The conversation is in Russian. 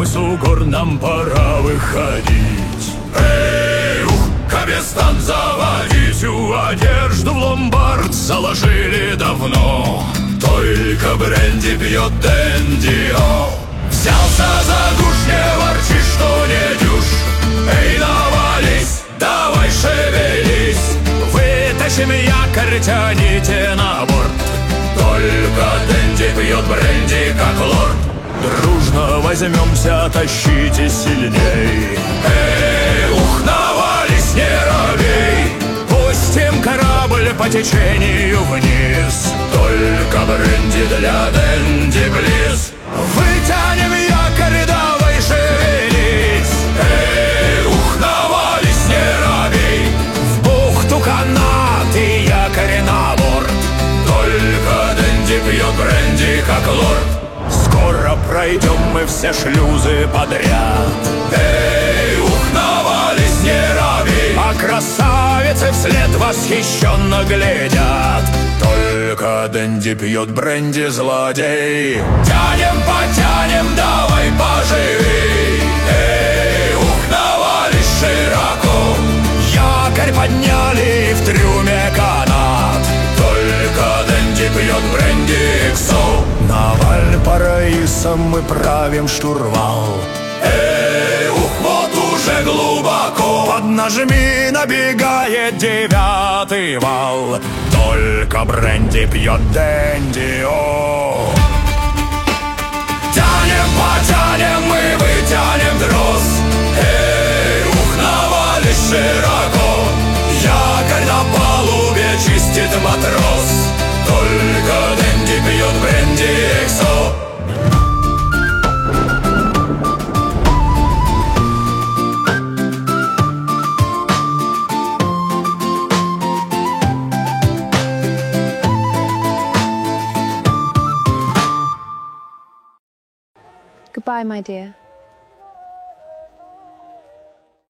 смыслу гор нам пора выходить. Эй, Кабестан заводить, всю одежду в ломбард заложили давно. Только бренди пьет Дэнди, о. Взялся за душ, не ворчи, что не дюшь. Эй, навались, давай шевелись. Вытащим якорь, тяните на борт. Только Дэнди пьет бренди, как лорд. Дружно возьмемся, тащите сильней. Эй, навались, не робей. Пустим корабль по течению вниз. Только бренди для Дэнди близ. Вытянем якорь, давай шевелись. Эй, навались, не робей. В бухту канат и якорь на борт. Только Дэнди пьет бренди, как лорд. Скоро пройдем мы все шлюзы подряд. Эй, навались, не робей. А красавицы вслед восхищенно глядят. Только Дэнди пьет бренди, злодей. Тянем, потянем, давай поживей. Эй, навались широко. Якорь подняли и в трюме канат. Только Дэнди пьет бренди, иксо. На Вальпараисо мы правим штурвал. Эй, вот уже глубоко. Поднажми, набегает 9-й вал. Только бренди пьет Дэнди, о. Тянем, потянем, мы вытянем трос. Эй, навались широко. Якорь на палубе чистит матрос. Только Дэнди пьет бренди, эксо. Goodbye, my dear.